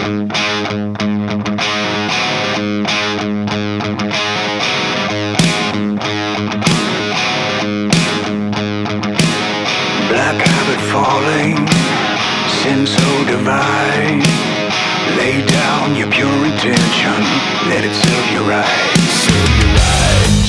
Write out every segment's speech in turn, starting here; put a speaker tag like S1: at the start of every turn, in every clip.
S1: Black habit falling, sin so divine. Lay down your pure intention, let it serve you right. Serve you right.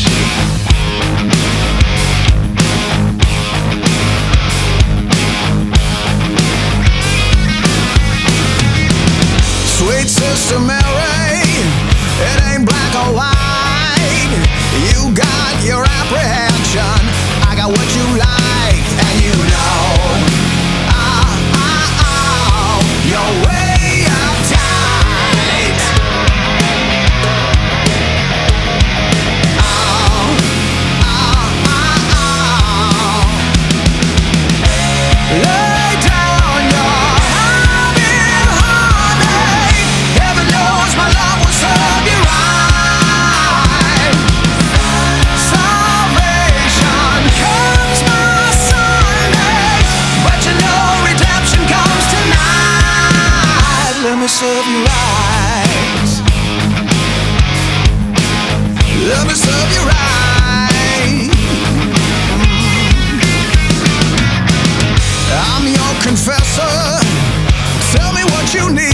S2: Sweet Sister Mary, it ain't black or white. You got your apprehension, I got what you like, and you know, you're way uptight. Lay down your honey. Heaven knows my love will serve you right. Salvation comes my Sunday, but you know redemption comes tonight. Let me serve you right. Let me serve you right. I'm your confessor. Tell me what you need.